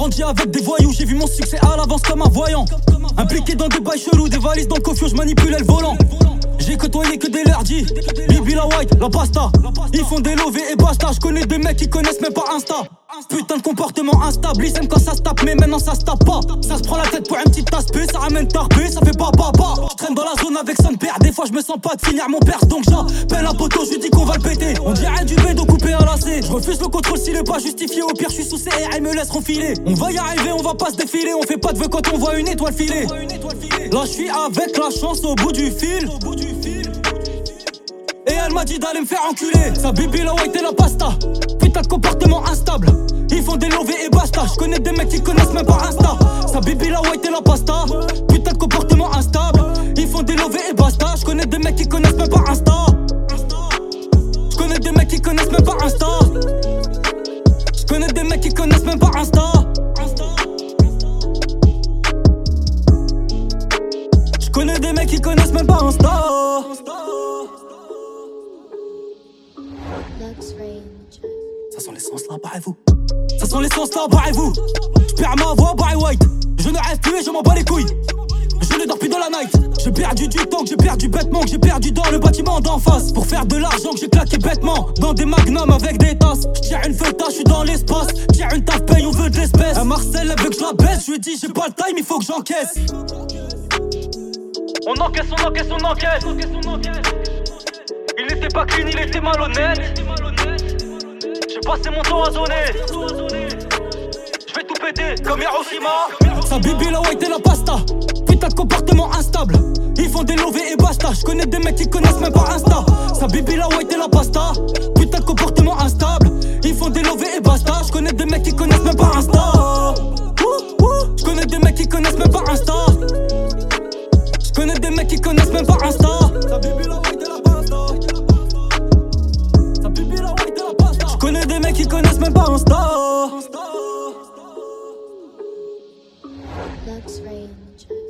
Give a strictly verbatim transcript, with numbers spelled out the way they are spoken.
grandi avec des voyous, j'ai vu mon succès à l'avance comme un voyant. Impliqué dans des bails chelous, des valises dans le coffre, je manipulais le volant. J'ai côtoyé que des lerdis, Bibi la white, la pasta. Ils font des lovés et basta, je connais des mecs qui connaissent même pas Insta. Putain de comportement instable, ils aiment quand ça se tape, mais maintenant ça se tape pas. Ça se prend la tête pour un petit aspect, ça ramène tarpé, ça fait pas papa. Je traîne dans la zone avec son père, des fois je me sens pas de finir mon père. Donc j'appelle un poteau, je lui dis qu'on va le péter. On dirait du bédo coupé à lacet. Je refuse le contrôle s'il est pas justifié, au pire je suis sous C R, ils me laisseront filer. On va y arriver, on va pas se défiler, on fait pas de vœux quand on voit une étoile filer. Là je suis avec la chance au bout du fil. Et elle m'a dit d'aller me faire enculer. Sa bibi la white et la pasta. Putain de comportement instable. Ils font des lovés et basta. Je connais des mecs qui connaissent même pas Insta. Sa bibi la white et la pasta. Putain de comportement instable. Ils font des lovés et basta. Je connais des mecs qui connaissent même pas Insta. Je connais des mecs qui connaissent même pas Insta. Je connais des mecs qui connaissent même pas Insta. Je connais des mecs qui connaissent même pas Insta. Ça sent l'essence là, barrez-vous. Ça sent l'essence là, barrez-vous. J'perds ma voix, barrez white. Je ne rêve plus et je m'en bats les couilles. Je ne dors plus dans la night. J'ai perdu du temps, que j'ai perdu bêtement, que j'ai perdu dans le bâtiment d'en face. Pour faire de l'argent que j'ai claqué bêtement. Dans des magnums avec des tasses. J'tire une feuille, je suis dans l'espace. J'tire une taf, paye, on veut de l'espèce. Un Marcel, elle veut que je la baisse. Je lui dis j'ai pas le time, il faut que j'encaisse. On encaisse, on encaisse, on encaisse. Il n'était pas clean, il était malhonnête. J'ai passé mon temps à zoner. J'vais tout péter comme Hiroshima. Sa bibi la white et la pasta. Putain de comportement instable. Ils font des lovés et basta. Je connais des mecs qui connaissent même pas Insta. Sa bibi la white et la pasta. Putain de comportement instable. Ils font des lovés et basta. Je connais des mecs qui connaissent même pas Insta. Je connais des mecs qui connaissent même pas Insta. Je connais des mecs qui connaissent même pas Insta. Sa bibi la white et la pasta. Sa bibi la white et la pasta. Je connais des mecs qui connaissent même pas Insta. Lux Range.